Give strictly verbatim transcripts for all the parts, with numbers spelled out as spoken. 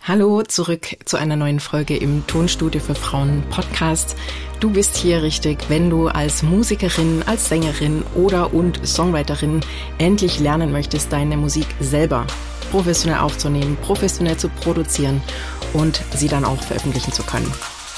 Hallo, zurück zu einer neuen Folge im Tonstudio für Frauen Podcast. Du bist hier richtig, wenn du als Musikerin, als Sängerin oder und Songwriterin endlich lernen möchtest, deine Musik selber professionell aufzunehmen, professionell zu produzieren und sie dann auch veröffentlichen zu können.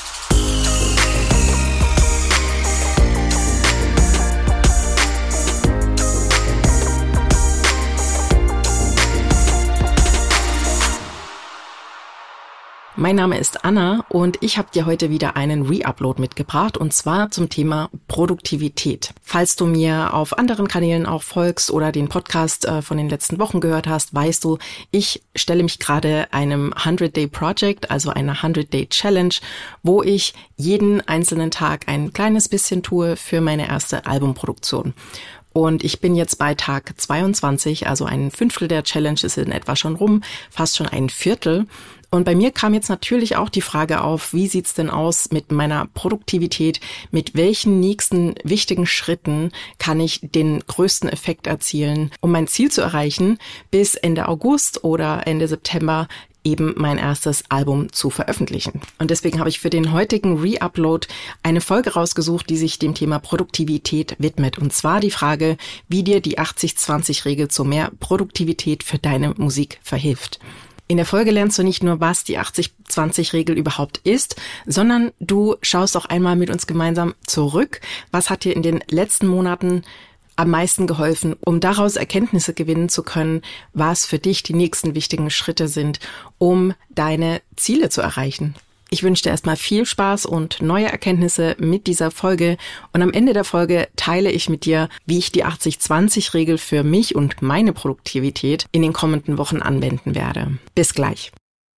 Mein Name ist Anna und ich habe dir heute wieder einen Re-Upload mitgebracht und zwar zum Thema Produktivität. Falls du mir auf anderen Kanälen auch folgst oder den Podcast äh, von den letzten Wochen gehört hast, weißt du, ich stelle mich gerade einem hundred-Day-Project, also einer hundred-Day-Challenge, wo ich jeden einzelnen Tag ein kleines bisschen tue für meine erste Albumproduktion. Und ich bin jetzt bei Tag zweiundzwanzig, also ein Fünftel der Challenge ist in etwa schon rum, fast schon ein Viertel. Und bei mir kam jetzt natürlich auch die Frage auf, wie sieht's denn aus mit meiner Produktivität? Mit welchen nächsten wichtigen Schritten kann ich den größten Effekt erzielen, um mein Ziel zu erreichen, bis Ende August oder Ende September eben mein erstes Album zu veröffentlichen. Und deswegen habe ich für den heutigen Re-Upload eine Folge rausgesucht, die sich dem Thema Produktivität widmet. Und zwar die Frage, wie dir die achtzig zwanzig Regel zu mehr Produktivität für deine Musik verhilft. In der Folge lernst du nicht nur, was die achtzig zwanzig Regel überhaupt ist, sondern du schaust auch einmal mit uns gemeinsam zurück. Was hat dir in den letzten Monaten am meisten geholfen, um daraus Erkenntnisse gewinnen zu können, was für dich die nächsten wichtigen Schritte sind, um deine Ziele zu erreichen? Ich wünsche dir erstmal viel Spaß und neue Erkenntnisse mit dieser Folge und am Ende der Folge teile ich mit dir, wie ich die achtzig zwanzig Regel für mich und meine Produktivität in den kommenden Wochen anwenden werde. Bis gleich.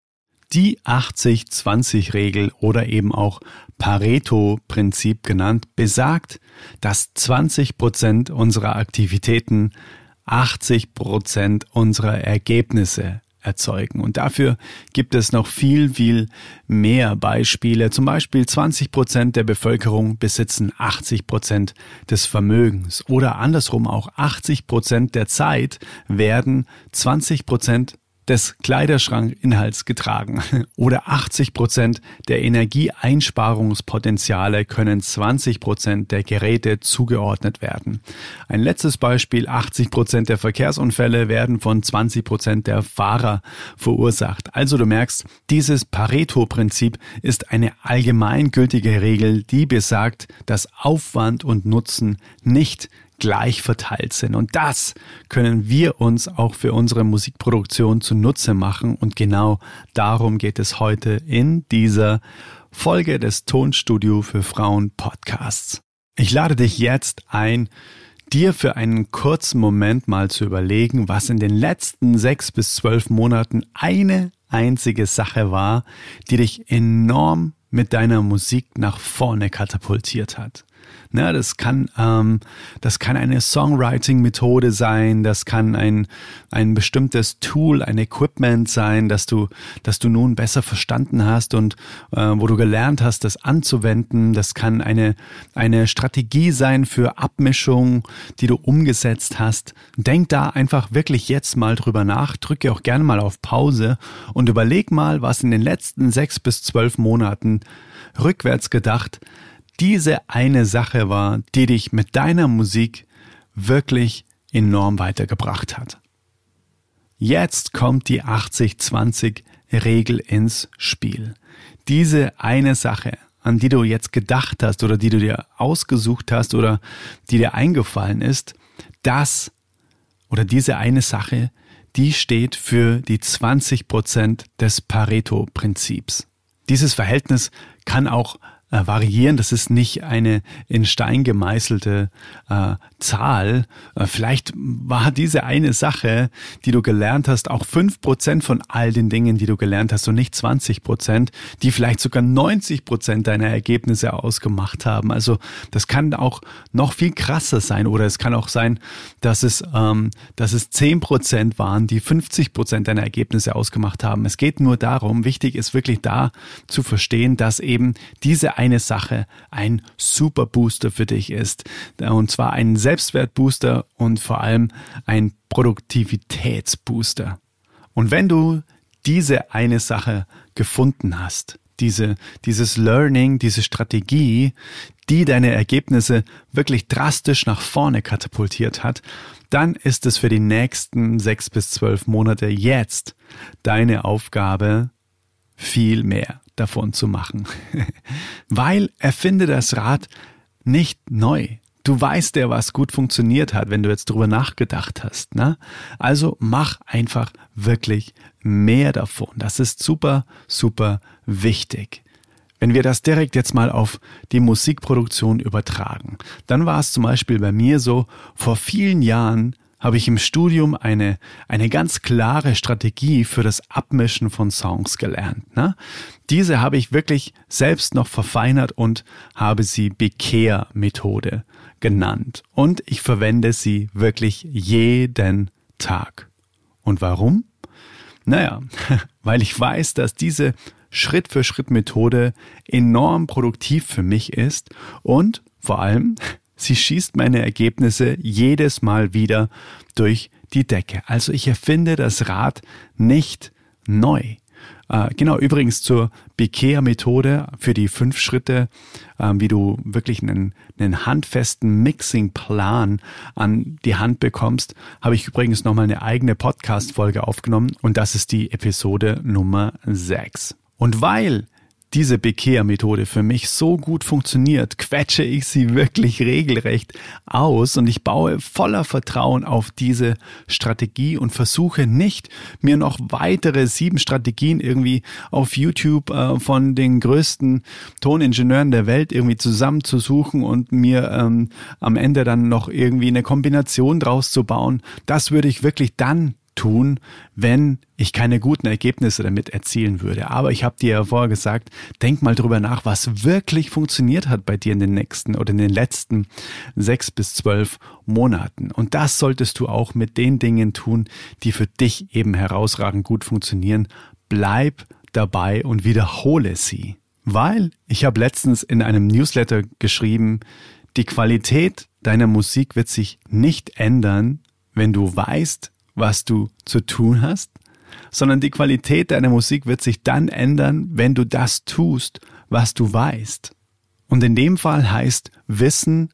Die achtzig zwanzig Regel oder eben auch Pareto-Prinzip genannt, besagt, dass zwanzig Prozent unserer Aktivitäten achtzig Prozent unserer Ergebnisse erzeugen. Und dafür gibt es noch viel, viel mehr Beispiele. Zum Beispiel zwanzig Prozent der Bevölkerung besitzen achtzig Prozent des Vermögens. Oder andersrum auch achtzig Prozent der Zeit werden zwanzig Prozent des Kleiderschrankinhalts getragen. Oder achtzig Prozent der Energieeinsparungspotenziale können zwanzig Prozent der Geräte zugeordnet werden. Ein letztes Beispiel, achtzig Prozent der Verkehrsunfälle werden von zwanzig Prozent der Fahrer verursacht. Also du merkst, dieses Pareto-Prinzip ist eine allgemeingültige Regel, die besagt, dass Aufwand und Nutzen nicht gleich verteilt sind. Und das können wir uns auch für unsere Musikproduktion zunutze machen. Und genau darum geht es heute in dieser Folge des Tonstudio für Frauen Podcasts. Ich lade dich jetzt ein, dir für einen kurzen Moment mal zu überlegen, was in den letzten sechs bis zwölf Monaten eine einzige Sache war, die dich enorm mit deiner Musik nach vorne katapultiert hat. Na, das kann, ähm, das kann eine Songwriting-Methode sein, das kann ein, ein bestimmtes Tool, ein Equipment sein, das du, das du nun besser verstanden hast und äh, wo du gelernt hast, das anzuwenden. Das kann eine, eine Strategie sein für Abmischung, die du umgesetzt hast. Denk da einfach wirklich jetzt mal drüber nach, drücke auch gerne mal auf Pause und überleg mal, was in den letzten sechs bis zwölf Monaten rückwärts gedacht diese eine Sache war, die dich mit deiner Musik wirklich enorm weitergebracht hat. Jetzt kommt die achtzig zwanzig Regel ins Spiel. Diese eine Sache, an die du jetzt gedacht hast oder die du dir ausgesucht hast oder die dir eingefallen ist, das oder diese eine Sache, die steht für die zwanzig Prozent des Pareto-Prinzips. Dieses Verhältnis kann auch Äh, variieren. Das ist nicht eine in Stein gemeißelte äh, Zahl. Äh, vielleicht war diese eine Sache, die du gelernt hast, auch fünf Prozent von all den Dingen, die du gelernt hast und nicht zwanzig Prozent, die vielleicht sogar neunzig Prozent deiner Ergebnisse ausgemacht haben. Also das kann auch noch viel krasser sein oder es kann auch sein, dass es, ähm, dass es zehn Prozent waren, die fünfzig Prozent deiner Ergebnisse ausgemacht haben. Es geht nur darum, wichtig ist wirklich da zu verstehen, dass eben diese eine Sache ein super Booster für dich ist. Und zwar ein Selbstwertbooster und vor allem ein Produktivitätsbooster. Und wenn du diese eine Sache gefunden hast, diese, dieses Learning, diese Strategie, die deine Ergebnisse wirklich drastisch nach vorne katapultiert hat, dann ist es für die nächsten sechs bis zwölf Monate jetzt deine Aufgabe, viel mehr davon zu machen. Weil erfinde das Rad nicht neu. Du weißt ja, was gut funktioniert hat, wenn du jetzt drüber nachgedacht hast, ne? Also mach einfach wirklich mehr davon. Das ist super, super wichtig. Wenn wir das direkt jetzt mal auf die Musikproduktion übertragen, dann war es zum Beispiel bei mir so, vor vielen Jahren habe ich im Studium eine, eine ganz klare Strategie für das Abmischen von Songs gelernt, ne? Diese habe ich wirklich selbst noch verfeinert und habe sie Bekehr-Methode genannt. Und ich verwende sie wirklich jeden Tag. Und warum? Naja, weil ich weiß, dass diese Schritt-für-Schritt-Methode enorm produktiv für mich ist und vor allem, sie schießt meine Ergebnisse jedes Mal wieder durch die Decke. Also ich erfinde das Rad nicht neu. Äh, genau, übrigens zur Bekehr-Methode für die fünf Schritte, äh, wie du wirklich einen, einen handfesten Mixing-Plan an die Hand bekommst, habe ich übrigens nochmal eine eigene Podcast-Folge aufgenommen und das ist die Episode Nummer sechs. Und weil diese Bekehr-Methode für mich so gut funktioniert, quetsche ich sie wirklich regelrecht aus und ich baue voller Vertrauen auf diese Strategie und versuche nicht, mir noch weitere sieben Strategien irgendwie auf YouTube äh, von den größten Toningenieuren der Welt irgendwie zusammenzusuchen und mir ähm, am Ende dann noch irgendwie eine Kombination draus zu bauen. Das würde ich wirklich dann tun, wenn ich keine guten Ergebnisse damit erzielen würde. Aber ich habe dir ja vorher gesagt, denk mal drüber nach, was wirklich funktioniert hat bei dir in den nächsten oder in den letzten sechs bis zwölf Monaten. Und das solltest du auch mit den Dingen tun, die für dich eben herausragend gut funktionieren. Bleib dabei und wiederhole sie. Weil ich habe letztens in einem Newsletter geschrieben, die Qualität deiner Musik wird sich nicht ändern, wenn du weißt, was du zu tun hast, sondern die Qualität deiner Musik wird sich dann ändern, wenn du das tust, was du weißt. Und in dem Fall heißt Wissen,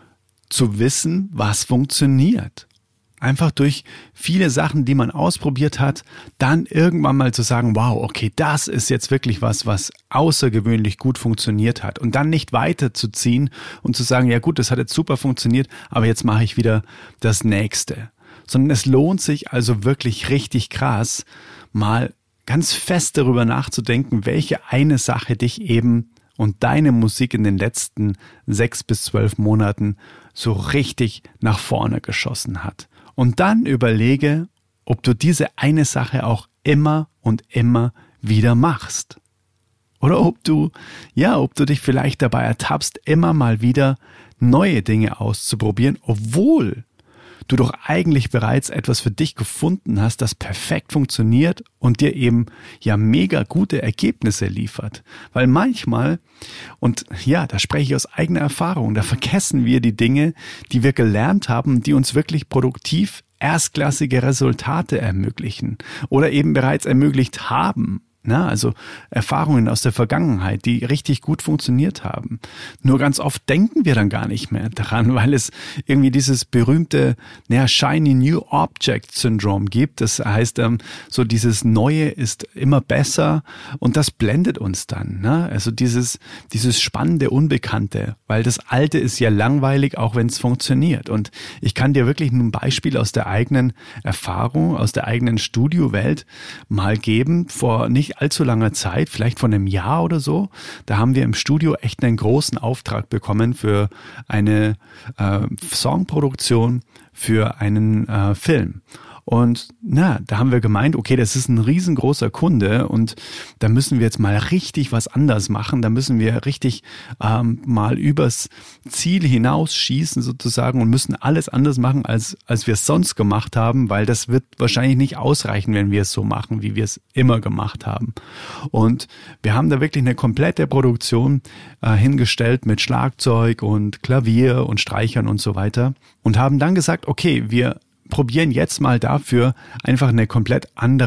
zu wissen, was funktioniert. Einfach durch viele Sachen, die man ausprobiert hat, dann irgendwann mal zu sagen, wow, okay, das ist jetzt wirklich was, was außergewöhnlich gut funktioniert hat. Und dann nicht weiterzuziehen und zu sagen, ja gut, das hat jetzt super funktioniert, aber jetzt mache ich wieder das Nächste. Sondern es lohnt sich also wirklich richtig krass, mal ganz fest darüber nachzudenken, welche eine Sache dich eben und deine Musik in den letzten sechs bis zwölf Monaten so richtig nach vorne geschossen hat. Und dann überlege, ob du diese eine Sache auch immer und immer wieder machst. Oder ob du, ja, ob du dich vielleicht dabei ertappst, immer mal wieder neue Dinge auszuprobieren, obwohl du doch eigentlich bereits etwas für dich gefunden hast, das perfekt funktioniert und dir eben ja mega gute Ergebnisse liefert. Weil manchmal, und ja, da spreche ich aus eigener Erfahrung, da vergessen wir die Dinge, die wir gelernt haben, die uns wirklich produktiv erstklassige Resultate ermöglichen oder eben bereits ermöglicht haben. Na, also Erfahrungen aus der Vergangenheit, die richtig gut funktioniert haben. Nur ganz oft denken wir dann gar nicht mehr daran, weil es irgendwie dieses berühmte naja, Shiny New Object Syndrome gibt. Das heißt, ähm, so dieses Neue ist immer besser und das blendet uns dann. Ne? Also dieses, dieses spannende Unbekannte, weil das Alte ist ja langweilig, auch wenn es funktioniert. Und ich kann dir wirklich ein Beispiel aus der eigenen Erfahrung, aus der eigenen Studiowelt mal geben, vor nicht allzu langer Zeit, vielleicht von einem Jahr oder so, da haben wir im Studio echt einen großen Auftrag bekommen für eine äh, Songproduktion für einen äh, Film. Und na, da haben wir gemeint, okay, das ist ein riesengroßer Kunde und da müssen wir jetzt mal richtig was anders machen. Da müssen wir richtig ähm, mal übers Ziel hinausschießen sozusagen und müssen alles anders machen, als als wir es sonst gemacht haben, weil das wird wahrscheinlich nicht ausreichen, wenn wir es so machen, wie wir es immer gemacht haben. Und wir haben da wirklich eine komplette Produktion äh, hingestellt mit Schlagzeug und Klavier und Streichern und so weiter und haben dann gesagt, okay, wir probieren jetzt mal dafür einfach eine komplett andere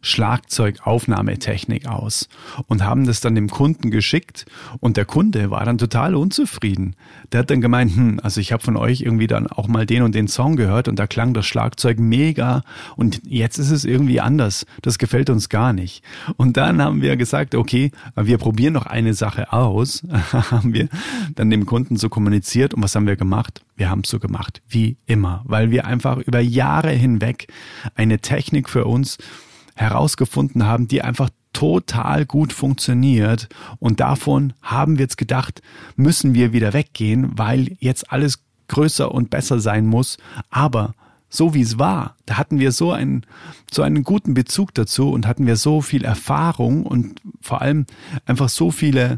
Schlagzeugaufnahmetechnik aus und haben das dann dem Kunden geschickt und der Kunde war dann total unzufrieden. Der hat dann gemeint, hm, also ich habe von euch irgendwie dann auch mal den und den Song gehört und da klang das Schlagzeug mega und jetzt ist es irgendwie anders. Das gefällt uns gar nicht. Und dann haben wir gesagt, okay, wir probieren noch eine Sache aus, haben wir dann dem Kunden so kommuniziert und was haben wir gemacht? Wir haben es so gemacht, wie immer, weil wir einfach über Jahre hinweg eine Technik für uns herausgefunden haben, die einfach total gut funktioniert und davon haben wir jetzt gedacht, müssen wir wieder weggehen, weil jetzt alles größer und besser sein muss, aber so wie es war, da hatten wir so einen, so einen guten Bezug dazu und hatten wir so viel Erfahrung und vor allem einfach so viele,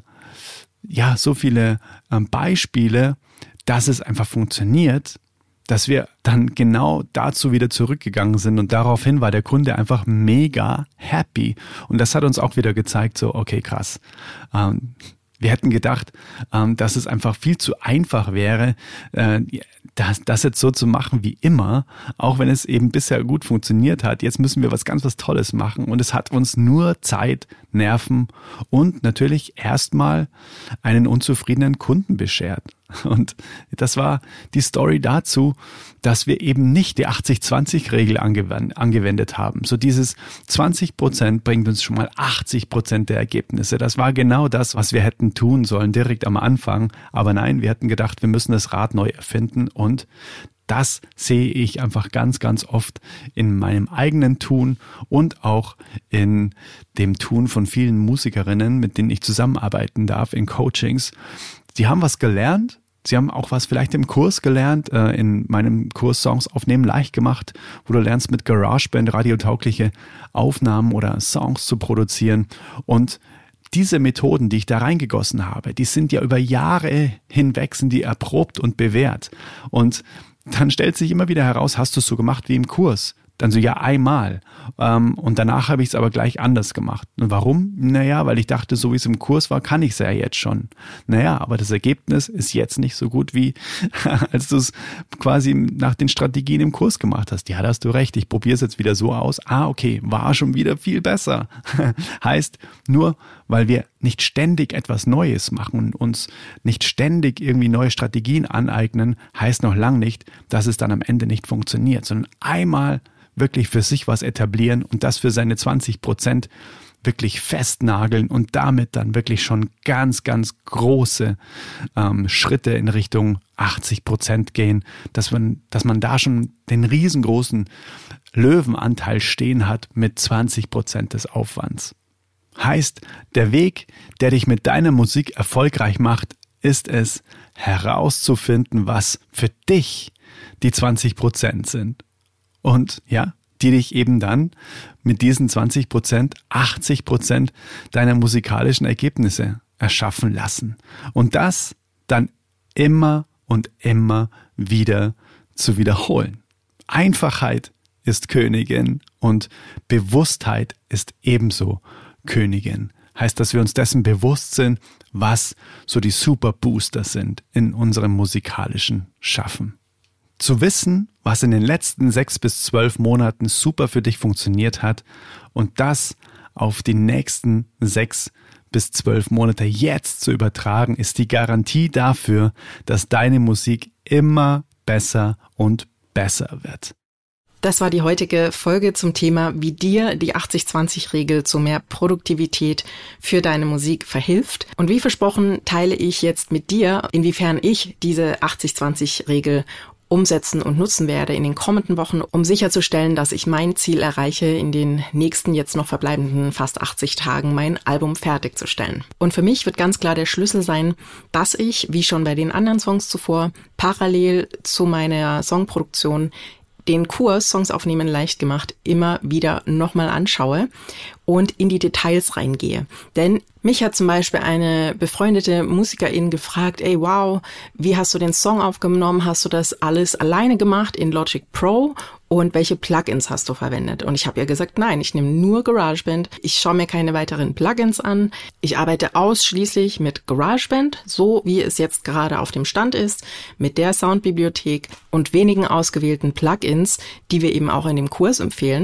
ja, so viele ähm, Beispiele, dass es einfach funktioniert, dass wir dann genau dazu wieder zurückgegangen sind und daraufhin war der Kunde einfach mega happy und das hat uns auch wieder gezeigt, so okay, krass. Ähm, wir hätten gedacht, ähm, dass es einfach viel zu einfach wäre, äh, das, das jetzt so zu machen wie immer, auch wenn es eben bisher gut funktioniert hat. Jetzt müssen wir was ganz was Tolles machen und es hat uns nur Zeit, Nerven und natürlich erstmal einen unzufriedenen Kunden beschert. Und das war die Story dazu, dass wir eben nicht die achtzig zwanzig Regel angewendet haben. So dieses zwanzig Prozent bringt uns schon mal achtzig Prozent der Ergebnisse. Das war genau das, was wir hätten tun sollen direkt am Anfang. Aber nein, wir hätten gedacht, wir müssen das Rad neu erfinden und das sehe ich einfach ganz, ganz oft in meinem eigenen Tun und auch in dem Tun von vielen Musikerinnen, mit denen ich zusammenarbeiten darf in Coachings. Sie haben was gelernt. Sie haben auch was vielleicht im Kurs gelernt, äh, in meinem Kurs Songs aufnehmen leicht gemacht, wo du lernst mit GarageBand radiotaugliche Aufnahmen oder Songs zu produzieren. Und diese Methoden, die ich da reingegossen habe, die sind ja über Jahre hinweg, sind die erprobt und bewährt. Und dann stellt sich immer wieder heraus, hast du es so gemacht wie im Kurs? Dann so, ja, einmal. Ähm, und danach habe ich es aber gleich anders gemacht. Und warum? Naja, weil ich dachte, so wie es im Kurs war, kann ich es ja jetzt schon. Naja, aber das Ergebnis ist jetzt nicht so gut, wie als du es quasi nach den Strategien im Kurs gemacht hast. Ja, da hast du recht, ich probiere es jetzt wieder so aus. Ah, okay, war schon wieder viel besser. Heißt, nur weil wir nicht ständig etwas Neues machen und uns nicht ständig irgendwie neue Strategien aneignen, heißt noch lang nicht, dass es dann am Ende nicht funktioniert, sondern einmal wirklich für sich was etablieren und das für seine zwanzig Prozent wirklich festnageln und damit dann wirklich schon ganz, ganz große ähm, Schritte in Richtung achtzig Prozent gehen, dass man, dass man da schon den riesengroßen Löwenanteil stehen hat mit zwanzig Prozent des Aufwands. Heißt, der Weg, der dich mit deiner Musik erfolgreich macht, ist es, herauszufinden, was für dich die zwanzig Prozent sind. Und ja, die dich eben dann mit diesen zwanzig Prozent, achtzig Prozent deiner musikalischen Ergebnisse erschaffen lassen. Und das dann immer und immer wieder zu wiederholen. Einfachheit ist Königin und Bewusstheit ist ebenso Königin. Heißt, dass wir uns dessen bewusst sind, was so die Super Booster sind in unserem musikalischen Schaffen. Zu wissen, was in den letzten sechs bis zwölf Monaten super für dich funktioniert hat und das auf die nächsten sechs bis zwölf Monate jetzt zu übertragen, ist die Garantie dafür, dass deine Musik immer besser und besser wird. Das war die heutige Folge zum Thema, wie dir die achtzig zwanzig Regel zu mehr Produktivität für deine Musik verhilft. Und wie versprochen teile ich jetzt mit dir, inwiefern ich diese achtzig zwanzig Regel umsetzen und nutzen werde in den kommenden Wochen, um sicherzustellen, dass ich mein Ziel erreiche, in den nächsten jetzt noch verbleibenden fast achtzig Tagen mein Album fertigzustellen. Und für mich wird ganz klar der Schlüssel sein, dass ich, wie schon bei den anderen Songs zuvor, parallel zu meiner Songproduktion den Kurs Songs aufnehmen leicht gemacht immer wieder nochmal anschaue und in die Details reingehe. Denn mich hat zum Beispiel eine befreundete Musikerin gefragt, ey wow, wie hast du den Song aufgenommen? Hast du das alles alleine gemacht in Logic Pro? Und welche Plugins hast du verwendet? Und ich habe ihr gesagt, nein, ich nehme nur GarageBand. Ich schaue mir keine weiteren Plugins an. Ich arbeite ausschließlich mit GarageBand, so wie es jetzt gerade auf dem Stand ist, mit der Soundbibliothek und wenigen ausgewählten Plugins, die wir eben auch in dem Kurs empfehlen.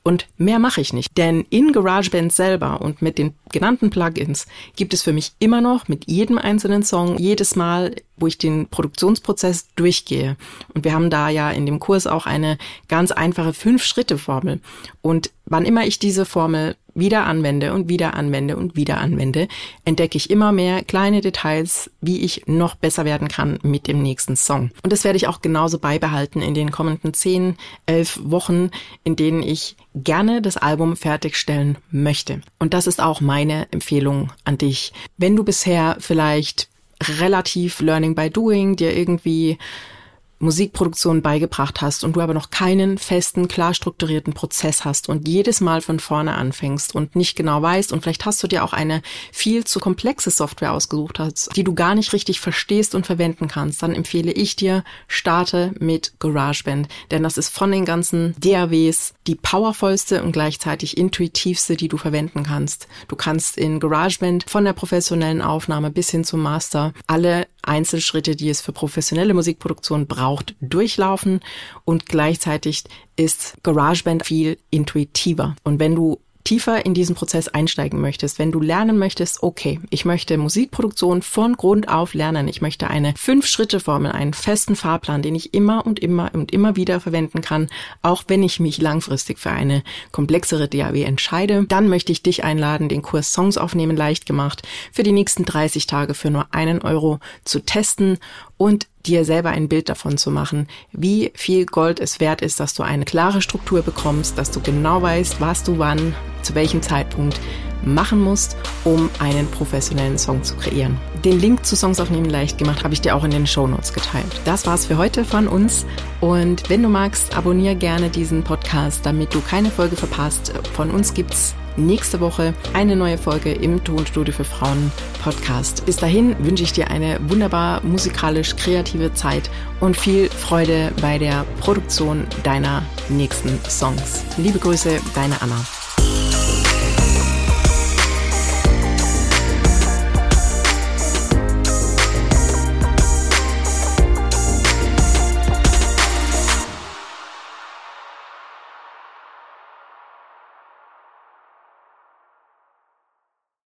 Und mehr mache ich nicht, denn in GarageBand selber und mit den genannten Plugins gibt es für mich immer noch mit jedem einzelnen Song, jedes Mal, wo ich den Produktionsprozess durchgehe. Und wir haben da ja in dem Kurs auch eine ganz einfache Fünf-Schritte-Formel. Und wann immer ich diese Formel wieder anwende und wieder anwende und wieder anwende, entdecke ich immer mehr kleine Details, wie ich noch besser werden kann mit dem nächsten Song. Und das werde ich auch genauso beibehalten in den kommenden zehn, elf Wochen, in denen ich gerne das Album fertigstellen möchte. Und das ist auch meine Empfehlung an dich. Wenn du bisher vielleicht relativ Learning by Doing dir irgendwie Musikproduktion beigebracht hast und du aber noch keinen festen, klar strukturierten Prozess hast und jedes Mal von vorne anfängst und nicht genau weißt und vielleicht hast du dir auch eine viel zu komplexe Software ausgesucht hast, die du gar nicht richtig verstehst und verwenden kannst, dann empfehle ich dir, starte mit GarageBand, denn das ist von den ganzen D A Ws die powervollste und gleichzeitig intuitivste, die du verwenden kannst. Du kannst in GarageBand von der professionellen Aufnahme bis hin zum Master alle Einzelschritte, die es für professionelle Musikproduktion braucht, durchlaufen und gleichzeitig ist GarageBand viel intuitiver. Und wenn du tiefer in diesen Prozess einsteigen möchtest, wenn du lernen möchtest, okay, ich möchte Musikproduktion von Grund auf lernen, ich möchte eine Fünf-Schritte-Formel, einen festen Fahrplan, den ich immer und immer und immer wieder verwenden kann, auch wenn ich mich langfristig für eine komplexere D A W entscheide, dann möchte ich dich einladen, den Kurs Songs aufnehmen leicht gemacht für die nächsten dreißig Tage für nur einen Euro zu testen und dir selber ein Bild davon zu machen, wie viel Gold es wert ist, dass du eine klare Struktur bekommst, dass du genau weißt, was du wann, zu welchem Zeitpunkt machen musst, um einen professionellen Song zu kreieren. Den Link zu Songs aufnehmen leicht gemacht habe ich dir auch in den Shownotes geteilt. Das war's für heute von uns und wenn du magst, abonniere gerne diesen Podcast, damit du keine Folge verpasst. Von uns gibt's nächste Woche eine neue Folge im Tonstudio für Frauen Podcast. Bis dahin wünsche ich dir eine wunderbar musikalisch kreative Zeit und viel Freude bei der Produktion deiner nächsten Songs. Liebe Grüße, deine Anna.